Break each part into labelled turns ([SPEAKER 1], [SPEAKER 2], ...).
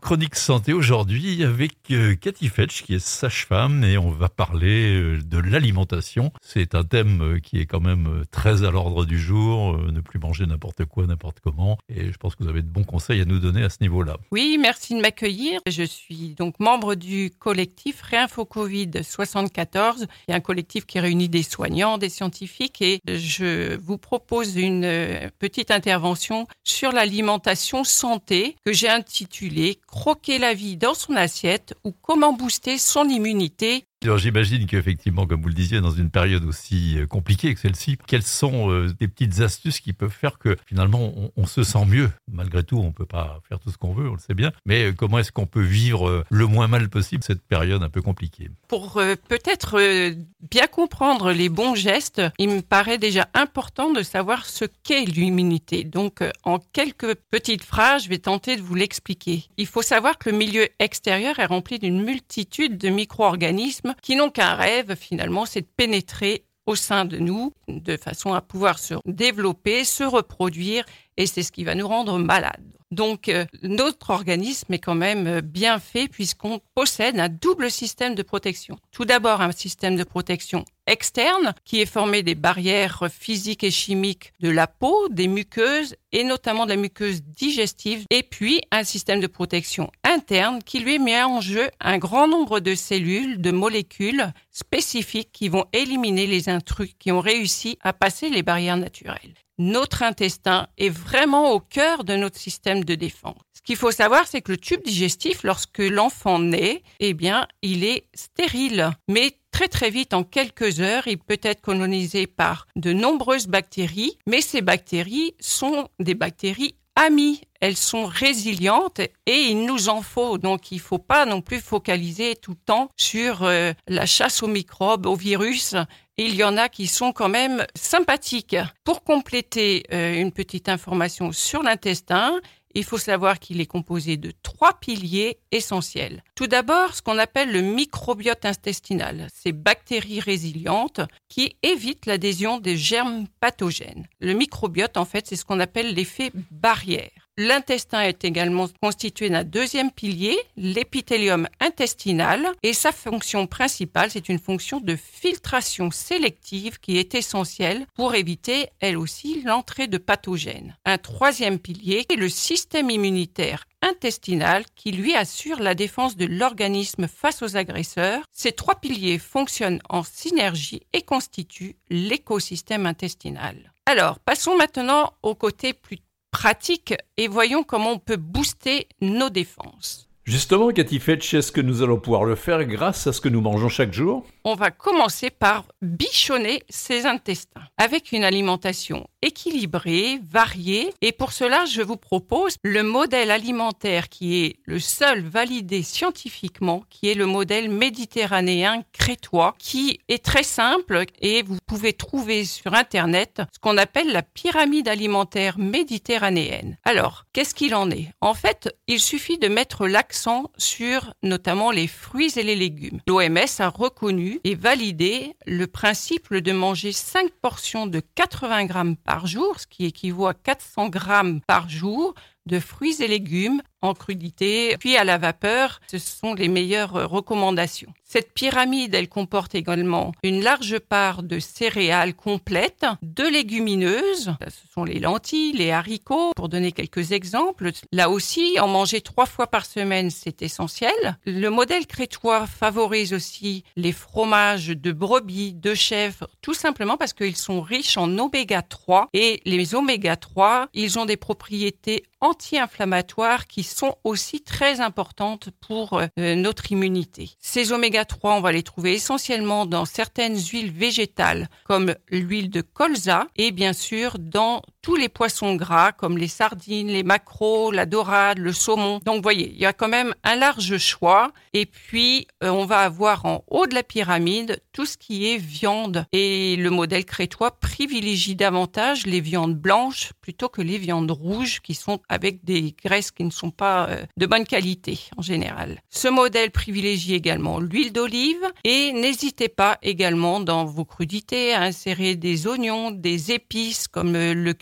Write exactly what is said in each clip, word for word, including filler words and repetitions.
[SPEAKER 1] chronique santé aujourd'hui avec euh, Cathy Fetch qui est sage-femme et on va parler euh, de l'alimentation. C'est un thème euh, qui est quand même euh, très à l'ordre du jour, euh, ne plus manger n'importe quoi, n'importe comment. Et je pense que vous avez de bons conseils à nous donner à ce niveau-là.
[SPEAKER 2] Oui, merci de m'accueillir. Je suis donc membre du collectif Réinfo Covid soixante-quatorze. Il y a un collectif qui réunit des soignants, des scientifiques et je vous propose une euh, petite intervention sur l'alimentation santé que j'ai intitulée « Croquer la vie dans son assiette » ou « Comment booster son immunité ».
[SPEAKER 1] Alors j'imagine qu'effectivement, comme vous le disiez, dans une période aussi compliquée que celle-ci, quelles sont euh, des petites astuces qui peuvent faire que finalement on, on se sent mieux. Malgré tout, on ne peut pas faire tout ce qu'on veut, on le sait bien. Mais comment est-ce qu'on peut vivre euh, le moins mal possible cette période un peu compliquée ?
[SPEAKER 2] Pour euh, peut-être euh, bien comprendre les bons gestes, il me paraît déjà important de savoir ce qu'est l'immunité. Donc euh, en quelques petites phrases, je vais tenter de vous l'expliquer. Il faut savoir que le milieu extérieur est rempli d'une multitude de micro-organismes qui n'ont qu'un rêve, finalement, c'est de pénétrer au sein de nous, de façon à pouvoir se développer, se reproduire, et c'est ce qui va nous rendre malades. Donc, euh, notre organisme est quand même bien fait puisqu'on possède un double système de protection. Tout d'abord, un système de protection externe qui est formé des barrières physiques et chimiques de la peau, des muqueuses et notamment de la muqueuse digestive. Et puis, un système de protection interne qui lui met en jeu un grand nombre de cellules, de molécules spécifiques qui vont éliminer les intrus qui ont réussi à passer les barrières naturelles. Notre intestin est vraiment au cœur de notre système de défense. Ce qu'il faut savoir, c'est que le tube digestif, lorsque l'enfant naît, eh bien, il est stérile. Mais très très vite, en quelques heures, il peut être colonisé par de nombreuses bactéries. Mais ces bactéries sont des bactéries amies. Elles sont résilientes et il nous en faut. Donc, il ne faut pas non plus focaliser tout le temps sur euh, la chasse aux microbes, aux virus. Il y en a qui sont quand même sympathiques. Pour compléter euh, une petite information sur l'intestin, il faut savoir qu'il est composé de trois piliers essentiels. Tout d'abord, ce qu'on appelle le microbiote intestinal, ces bactéries résilientes qui évitent l'adhésion des germes pathogènes. Le microbiote, en fait, c'est ce qu'on appelle l'effet barrière. L'intestin est également constitué d'un deuxième pilier, l'épithélium intestinal, et sa fonction principale, c'est une fonction de filtration sélective qui est essentielle pour éviter, elle aussi, l'entrée de pathogènes. Un troisième pilier est le système immunitaire intestinal qui lui assure la défense de l'organisme face aux agresseurs. Ces trois piliers fonctionnent en synergie et constituent l'écosystème intestinal. Alors, passons maintenant au côté plus pratique et voyons comment on peut booster nos défenses.
[SPEAKER 3] Justement, Cathy Fetch, est-ce que nous allons pouvoir le faire grâce à ce que nous mangeons chaque jour ?
[SPEAKER 2] On va commencer par bichonner ses intestins avec une alimentation équilibrée, variée. Et pour cela, je vous propose le modèle alimentaire qui est le seul validé scientifiquement, qui est le modèle méditerranéen crétois, qui est très simple et vous pouvez trouver sur Internet ce qu'on appelle la pyramide alimentaire méditerranéenne. Alors, qu'est-ce qu'il en est ? En fait, il suffit de mettre l'accent sur notamment les fruits et les légumes. L'O M S a reconnu et validé le principe de manger cinq portions de quatre-vingts grammes par jour, ce qui équivaut à quatre cents grammes par jour de fruits et légumes en crudité, puis à la vapeur. Ce sont les meilleures recommandations. Cette pyramide, elle comporte également une large part de céréales complètes, de légumineuses, ce sont les lentilles, les haricots, pour donner quelques exemples. Là aussi, en manger trois fois par semaine, c'est essentiel. Le modèle crétois favorise aussi les fromages de brebis, de chèvre, tout simplement parce qu'ils sont riches en oméga trois. Et les oméga trois, ils ont des propriétés anti-inflammatoires qui sont aussi très importantes pour euh, notre immunité. Ces oméga trois, on va les trouver essentiellement dans certaines huiles végétales comme l'huile de colza et bien sûr dans tous les poissons gras comme les sardines, les maquereaux, la dorade, le saumon. Donc, vous voyez, il y a quand même un large choix. Et puis, euh, on va avoir en haut de la pyramide tout ce qui est viande. Et le modèle crétois privilégie davantage les viandes blanches plutôt que les viandes rouges qui sont avec des graisses qui ne sont pas euh, de bonne qualité en général. Ce modèle privilégie également l'huile d'olive et n'hésitez pas également dans vos crudités à insérer des oignons, des épices comme euh, le curcuma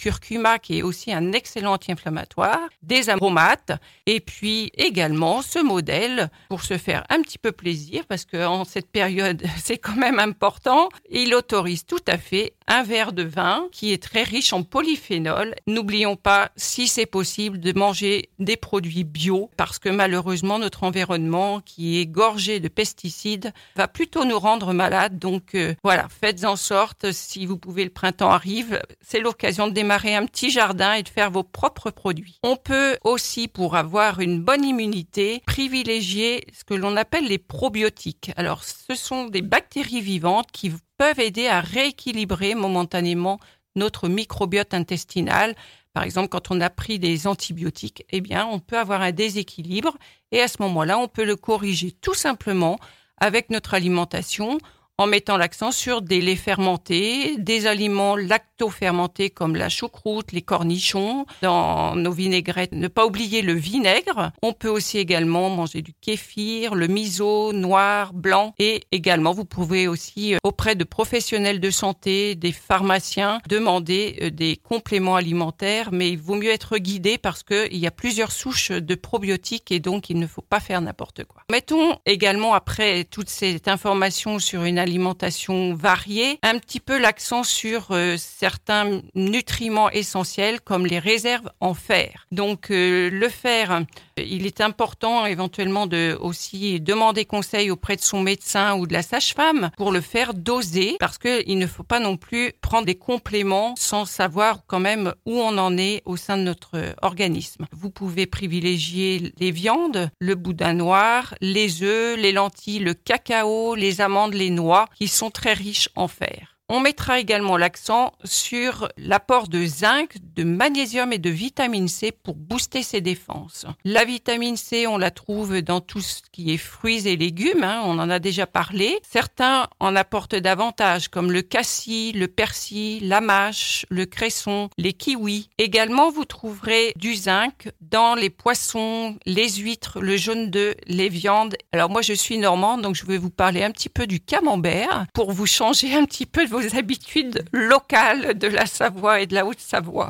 [SPEAKER 2] curcuma qui est aussi un excellent anti-inflammatoire, des aromates et puis également ce modèle pour se faire un petit peu plaisir parce qu'en cette période c'est quand même important. Il autorise tout à fait un verre de vin qui est très riche en polyphénol. N'oublions pas, si c'est possible, de manger des produits bio parce que malheureusement notre environnement qui est gorgé de pesticides va plutôt nous rendre malades. Donc euh, voilà, faites en sorte, si vous pouvez, le printemps arrive, c'est l'occasion de démarrer un petit jardin et de faire vos propres produits. On peut aussi, pour avoir une bonne immunité, privilégier ce que l'on appelle les probiotiques. Alors ce sont des bactéries vivantes qui peuvent aider à rééquilibrer momentanément notre microbiote intestinal. Par exemple, quand on a pris des antibiotiques, eh bien, on peut avoir un déséquilibre et à ce moment-là, on peut le corriger tout simplement avec notre alimentation en mettant l'accent sur des laits fermentés, des aliments lacto-fermentés comme la choucroute, les cornichons, dans nos vinaigrettes. Ne pas oublier le vinaigre. On peut aussi également manger du kéfir, le miso, noir, blanc. Et également, vous pouvez aussi, auprès de professionnels de santé, des pharmaciens, demander des compléments alimentaires. Mais il vaut mieux être guidé parce qu'il y a plusieurs souches de probiotiques et donc il ne faut pas faire n'importe quoi. Mettons également, après toute cette information sur une alimentation variée, un petit peu l'accent sur euh, certains nutriments essentiels comme les réserves en fer. Donc euh, le fer, il est important éventuellement de aussi demander conseil auprès de son médecin ou de la sage-femme pour le faire doser parce qu'il ne faut pas non plus prendre des compléments sans savoir quand même où on en est au sein de notre organisme. Vous pouvez privilégier les viandes, le boudin noir, les œufs, les lentilles, le cacao, les amandes, les noix qui sont très riches en fer. On mettra également l'accent sur l'apport de zinc, de magnésium et de vitamine C pour booster ses défenses. La vitamine C, on la trouve dans tout ce qui est fruits et légumes, hein, on en a déjà parlé. Certains en apportent davantage, comme le cassis, le persil, la mâche, le cresson, les kiwis. Également, vous trouverez du zinc dans les poissons, les huîtres, le jaune d'œuf, les viandes. Alors moi, je suis normande, donc je vais vous parler un petit peu du camembert pour vous changer un petit peu de vos habitudes locales de la Savoie et de la Haute-Savoie.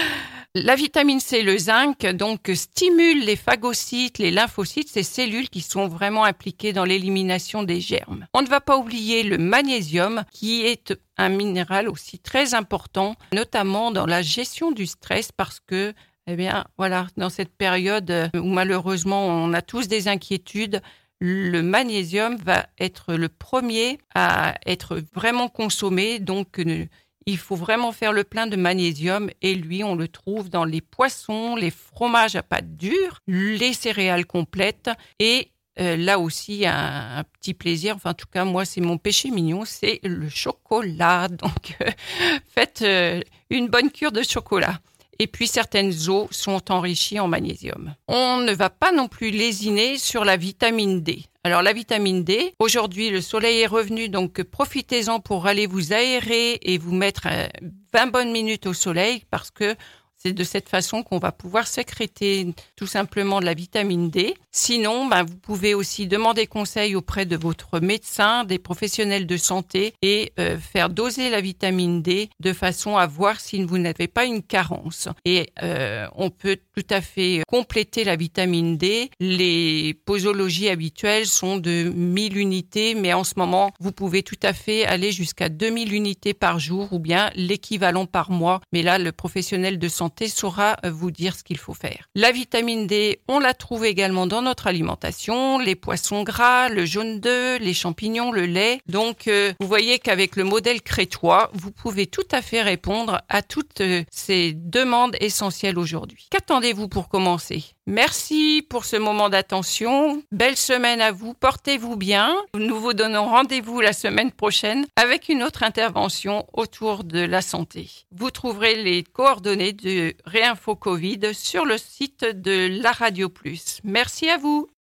[SPEAKER 2] La vitamine C, le zinc, donc, stimule les phagocytes, les lymphocytes, ces cellules qui sont vraiment impliquées dans l'élimination des germes. On ne va pas oublier le magnésium, qui est un minéral aussi très important, notamment dans la gestion du stress, parce que, eh bien, voilà, dans cette période où malheureusement on a tous des inquiétudes, le magnésium va être le premier à être vraiment consommé, donc il faut vraiment faire le plein de magnésium et lui, on le trouve dans les poissons, les fromages à pâte dure, les céréales complètes et euh, là aussi un, un petit plaisir, enfin en tout cas moi c'est mon péché mignon, c'est le chocolat, donc euh, faites euh, une bonne cure de chocolat. Et puis, certaines eaux sont enrichies en magnésium. On ne va pas non plus lésiner sur la vitamine D. Alors, la vitamine D, aujourd'hui, le soleil est revenu, donc profitez-en pour aller vous aérer et vous mettre vingt bonnes minutes au soleil parce que c'est de cette façon qu'on va pouvoir sécréter tout simplement de la vitamine D. Sinon, ben, vous pouvez aussi demander conseil auprès de votre médecin, des professionnels de santé et euh, faire doser la vitamine D de façon à voir si vous n'avez pas une carence. Et euh, on peut tout à fait compléter la vitamine D. Les posologies habituelles sont de mille unités, mais en ce moment, vous pouvez tout à fait aller jusqu'à deux mille unités par jour ou bien l'équivalent par mois. Mais là, le professionnel de santé saura vous dire ce qu'il faut faire. La vitamine D, on la trouve également dans notre alimentation, les poissons gras, le jaune d'œuf, les champignons, le lait. Donc, euh, vous voyez qu'avec le modèle crétois, vous pouvez tout à fait répondre à toutes euh, ces demandes essentielles aujourd'hui. Qu'attendez-vous pour commencer ? Merci pour ce moment d'attention. Belle semaine à vous. Portez-vous bien. Nous vous donnons rendez-vous la semaine prochaine avec une autre intervention autour de la santé. Vous trouverez les coordonnées de Réinfo Covid sur le site de la Radio Plus. Merci à vous.